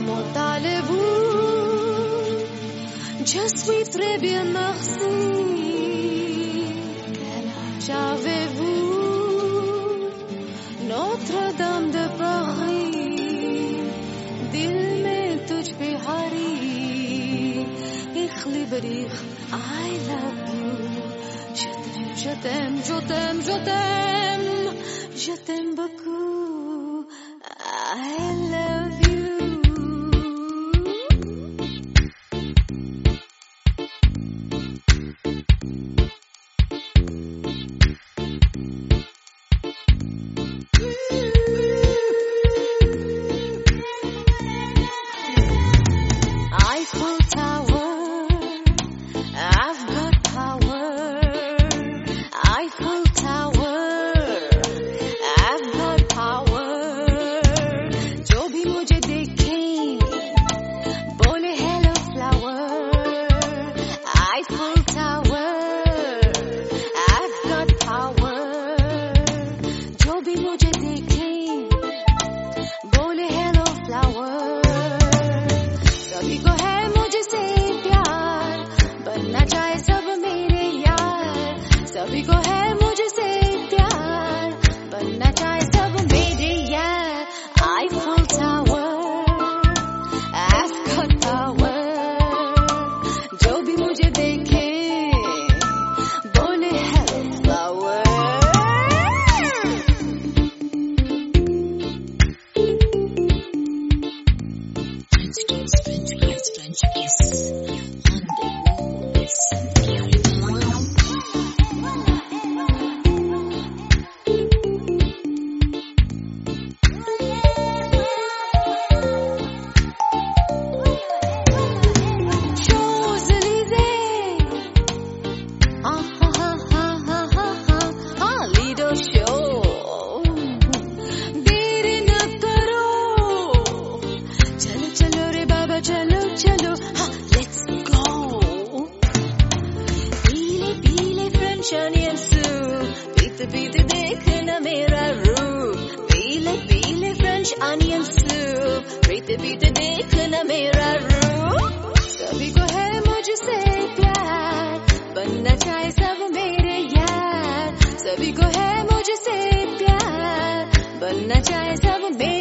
Je suis très bien, merci. Quel âge avez-vous? Notre-Dame de Paris. Dil mein tujh pe hari. Ikhli barikh, I love you. Je t'aime, je t'aime, je t'aime. Je t'aime beaucoup. I love you. Eiffel Tower, I've got power. Eiffel Tower, I've got power. जो भी मुझे देखे बोले hello flower. Eiffel Tower, I've got power. जो भी मुझे देखे बोले hello flower. सभी को है मुझसे प्यार, बनना चाहे सब मेरे यार. सभी को है मुझसे प्यार, बनना चाहे सब मेरे यार. Eiffel Tower, I've got power. जो भी मुझे देखे बोले hello flower. French kiss on the walls and carry on. Champs-Élysées, Lido show. देरी न करो, चलो चलो रे बाबा चलो चलो, let's go. पीले पीले French onion soup, पीते पीते देखना मेरा रूप. पीले पीले French onion soup, पीते पीते देखना मेरा रूप. सभी को है मुझसे प्यार, बनना चाहे सब मेरे यार. सभी को है मुझसे प्यार, बनना चाहे सब मेरे